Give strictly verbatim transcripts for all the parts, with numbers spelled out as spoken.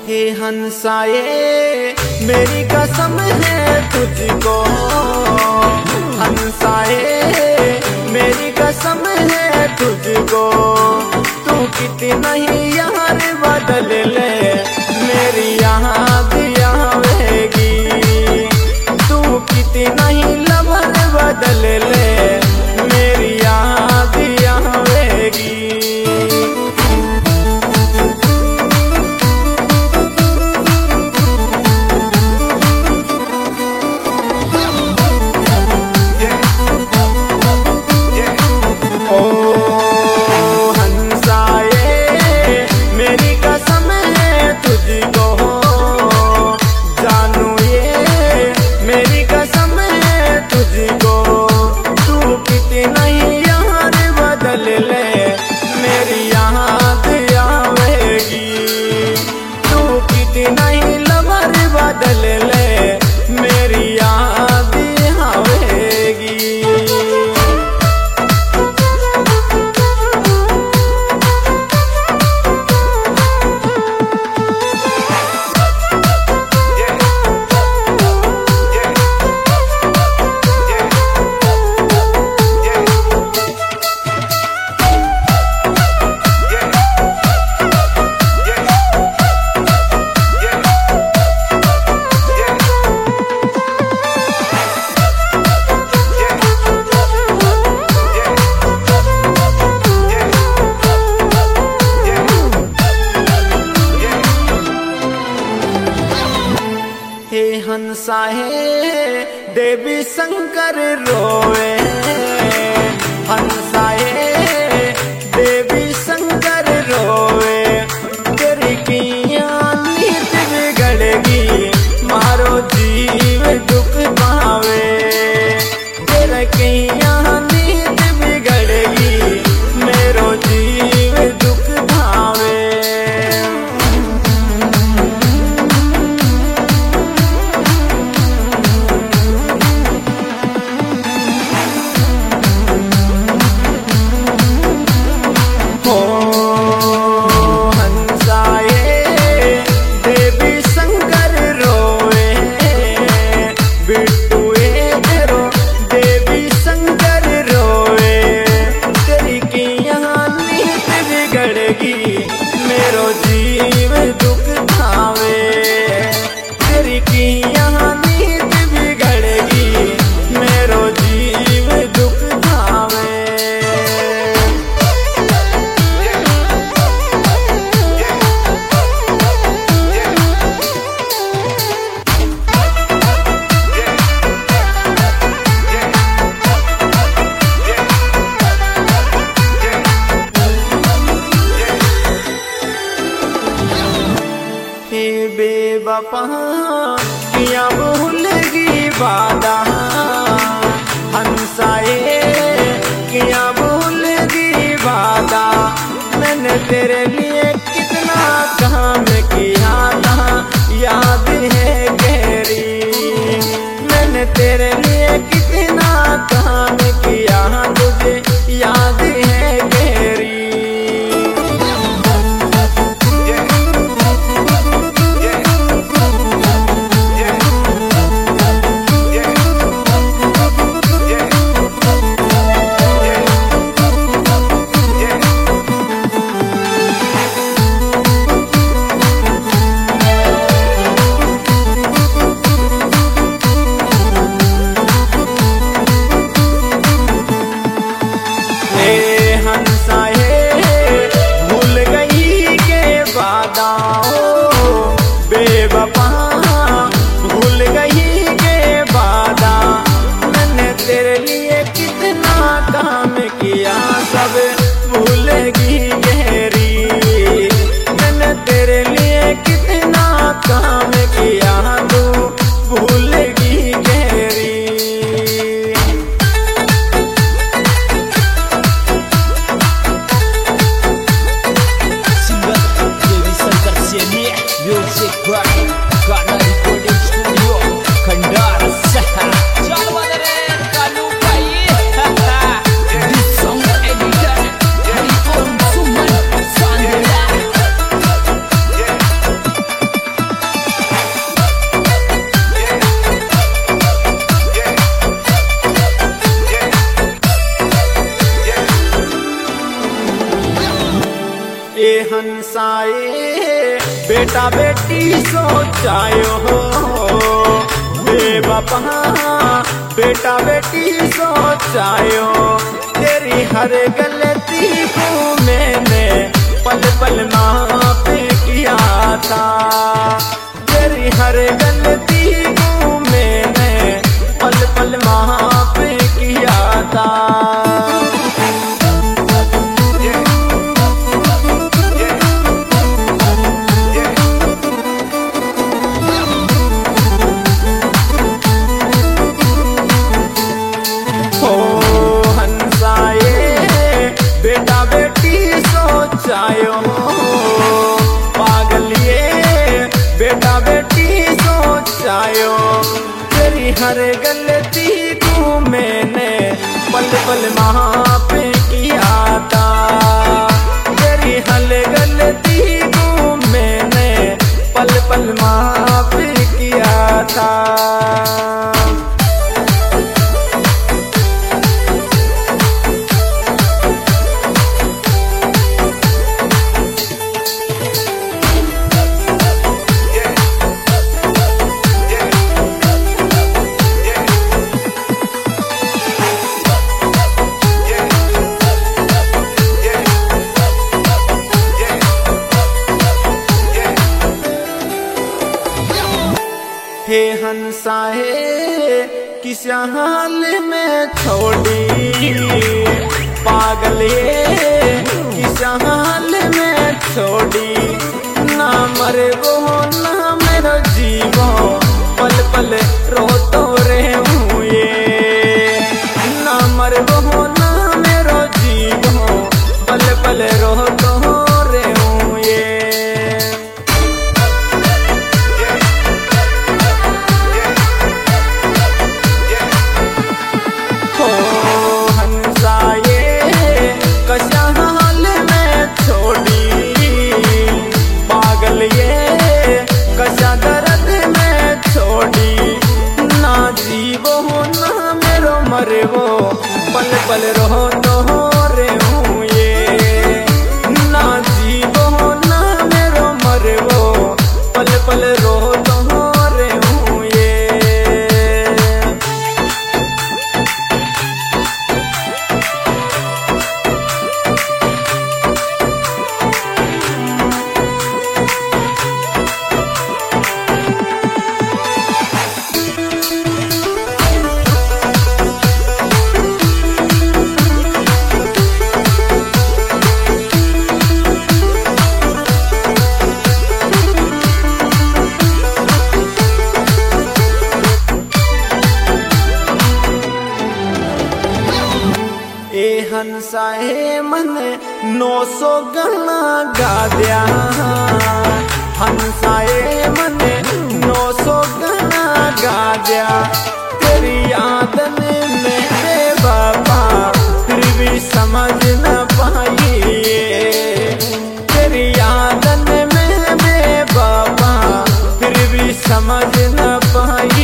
हे हंसाए मेरी कसम है तुझको, हंसाए मेरी कसम है तुझको। तू कितना ही यार बदल ले मेरी याद आवेगी, तू कितना ही लम्हा बदल ले मेरी याद आवेगी। बदल ले मेरी याद आवेगी। हे हंसाए देवी शंकर रोए, हंसाए देवी शंकर रोए। तेरी किया नीत बिगड़ेगी मारो जीव दुख पावे, तेरा किया नीत बिगड़ेगी मेरो जीव दुख भावे। मेरो जीव दुख खावे, तेरी की यहाँ नीत बिगड़ेगी मेरो जीव दुख खावे। बेवफा किया भूलगी वादा, हंसाए किया भूलगी वादा। मैंने तेरे लिए कितना काम किया था याद है गहरी, मैंने तेरे लिए कितना काम किया तुझे याद है गहरी। हंसाए बेटा बेटी सोचायो हो बेवफा बेटा बेटी सोचायो तेरी हर गलती को मैंने पल पल माफ किया था तेरी हर गलती को मैंने पल पल माफ किया था। पागल ये बेटा बेटी सोचायो तेरी हर गलती को मैंने पल पल माफ किया था तेरी हर गलती को मैंने पल पल माफ किया था। हे हंसाए किस हाल में छोड़ी पागल ये किस हाल में छोड़ी ना मरे वो ना मेरा जीवो पल पल रो तो रे हूँ ये ना मरे वो ना मेरा जीवो पल पल रो तो रे हूँ ये। मरे वो पल पल रहो तो रे हूँ ये ना जीवो ना मेरो मरे वो पल पल रहो तो रे हूँ ये। हंसाए मन नौ सौ गाना गा दिया हंसाए मन नौ सौ गाना गा दिया तेरी याद में बेवफा फिर भी समझ न पाई तेरी याद में बेवफा फिर भी समझ न पाई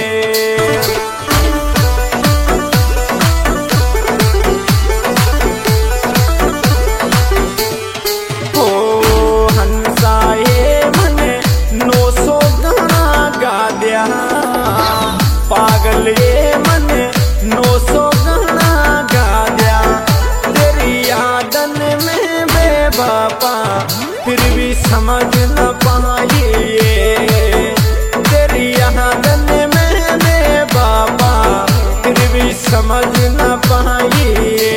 पागल ये मन नौ सौ गाना गा दिया तेरी यादन में बेवफा फिर भी समझ न पाई तेरी यादन में बेवफा फिर भी समझ न पाई।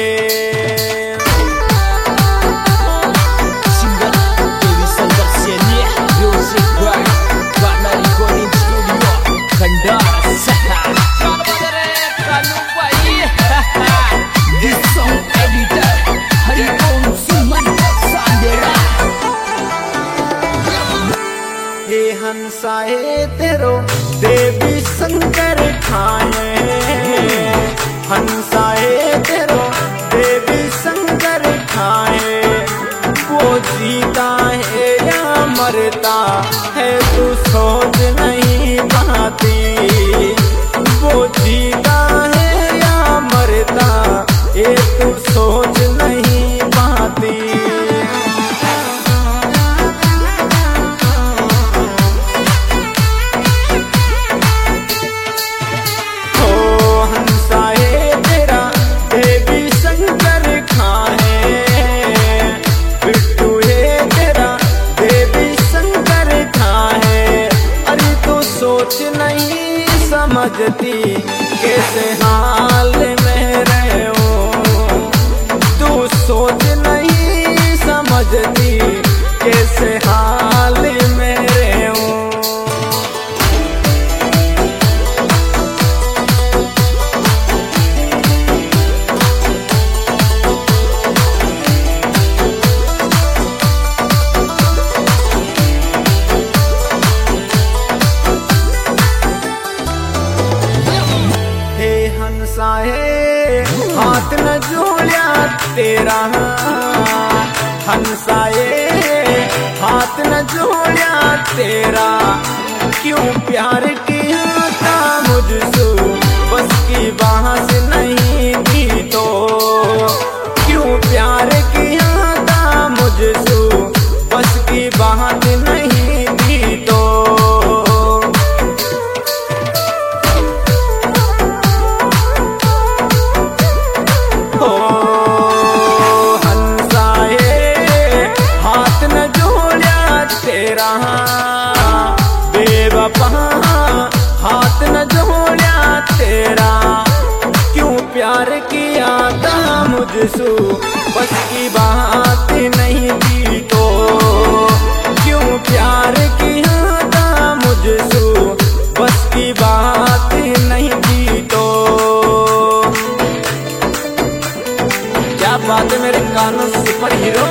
हंसाए तेरो देवी शंकर खाए हंसाए तेरो देवी शंकर खाए वो जीता है या मरता है तू सोच नहीं पाती वो जीता है या मरता ये तू सोच नहीं पाती। समझती कैसे हाल में रहूं, तू सोच नहीं समझती कैसे हाल में रहूं। हंसाए हाथ न जोड़िया तेरा, हंसाए हाथ न जोड़िया तेरा, क्यों प्यार किया था मुझसे बस की बात नहीं थी तो, क्यों प्यार किया था मुझसे बस की बात नहीं थी तो। बेवफा हाथ न जोड़िया तेरा, क्यों प्यार किया था मुझसे बस की बात नहीं थी तो, क्यों प्यार किया था मुझसे बस की बात नहीं थी तो। क्या बात है मेरे कानों सुपर हीरो।